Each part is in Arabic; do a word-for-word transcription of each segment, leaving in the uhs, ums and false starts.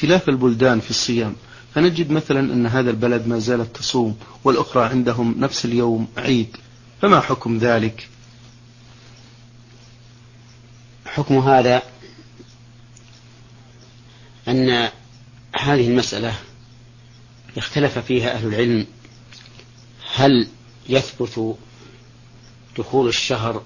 اختلاف البلدان في الصيام، فنجد مثلا أن هذا البلد ما زالت تصوم والأخرى عندهم نفس اليوم عيد، فما حكم ذلك؟ حكم هذا أن هذه المسألة اختلف فيها أهل العلم، هل يثبت دخول الشهر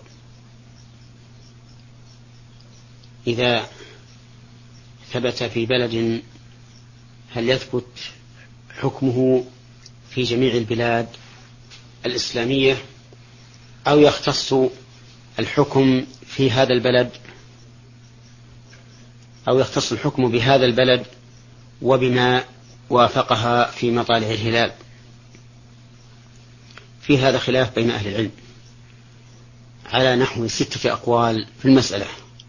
إذا ثبت في بلد، هل يثبت حكمه في جميع البلاد الإسلامية، أو يختص الحكم في هذا البلد أو يختص الحكم بهذا البلد وبما وافقها في مطالع الهلال؟ في هذا خلاف بين أهل العلم على نحو ستة أقوال في المسألة.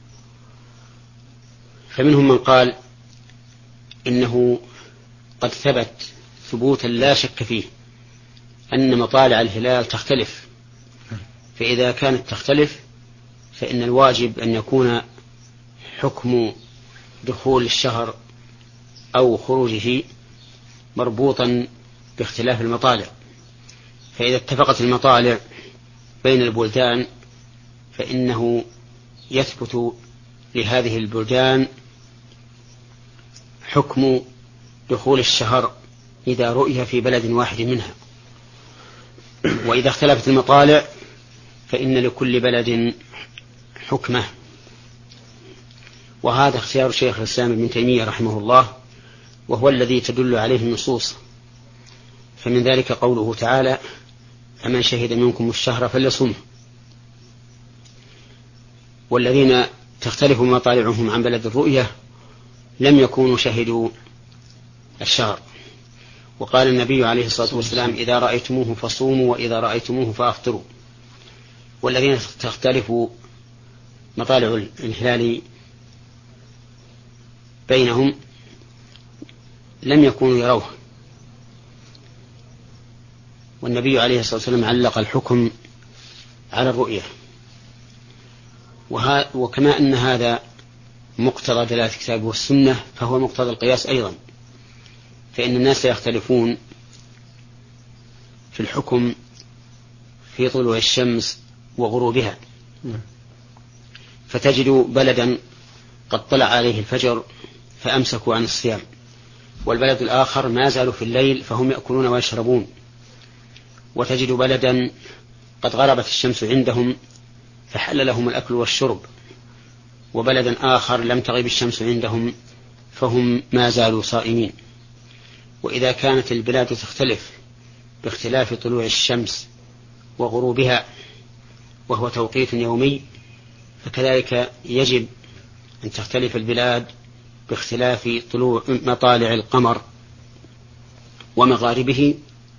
فمنهم من قال إنه قد ثبت ثبوتا لا شك فيه أن مطالع الهلال تختلف، فإذا كانت تختلف فإن الواجب أن يكون حكم دخول الشهر أو خروجه مربوطا باختلاف المطالع. فإذا اتفقت المطالع بين البلدان فإنه يثبت لهذه البلدان حكم دخول الشهر إذا رؤي في بلد واحد منها، وإذا اختلفت المطالع فإن لكل بلد حكمه. وهذا اختيار شيخ الإسلام ابن تيمية رحمه الله، وهو الذي تدل عليه النصوص. فمن ذلك قوله تعالى: فمن شهد منكم الشهر فليصمه. والذين تختلف مطالعهم عن بلد الرؤية لم يكونوا شهدوا الشهر. وقال النبي عليه الصلاة والسلام: إذا رأيتموه فصوموا وإذا رأيتموه فأفطروا. والذين تختلف مطالع الهلال بينهم لم يكونوا يروه، والنبي عليه الصلاة والسلام علق الحكم على الرؤية. وكما أن هذا مقتضى دلالة الكتاب والسنة فهو مقتضى القياس أيضا، فإن الناس يختلفون في الحكم في طلوع الشمس وغروبها، فتجد بلدا قد طلع عليه الفجر فأمسكوا عن الصيام، والبلد الآخر ما زالوا في الليل فهم يأكلون ويشربون. وتجد بلدا قد غربت الشمس عندهم فحل لهم الأكل والشرب، وبلدا آخر لم تغيب الشمس عندهم فهم ما زالوا صائمين. وإذا كانت البلاد تختلف باختلاف طلوع الشمس وغروبها وهو توقيت يومي، فكذلك يجب أن تختلف البلاد باختلاف طلوع مطالع القمر ومغاربه،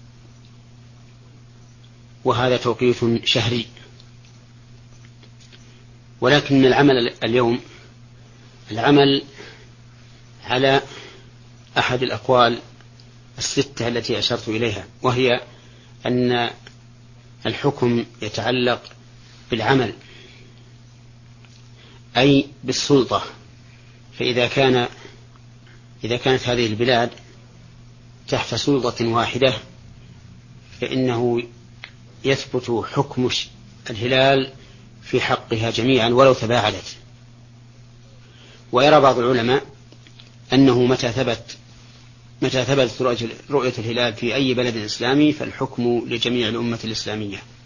وهذا توقيت شهري. ولكن العمل اليوم العمل على أحد الأقوال الستة التي أشرت إليها، وهي أن الحكم يتعلق بالعمل أي بالسلطة. فإذا كان إذا كانت هذه البلاد تحت سلطة واحدة فإنه يثبت حكم الهلال في حقها جميعا ولو تباعدت. ويرى بعض العلماء أنه متى ثبت متى ثبت رؤية الهلال في أي بلد إسلامي فالحكم لجميع الأمة الإسلامية.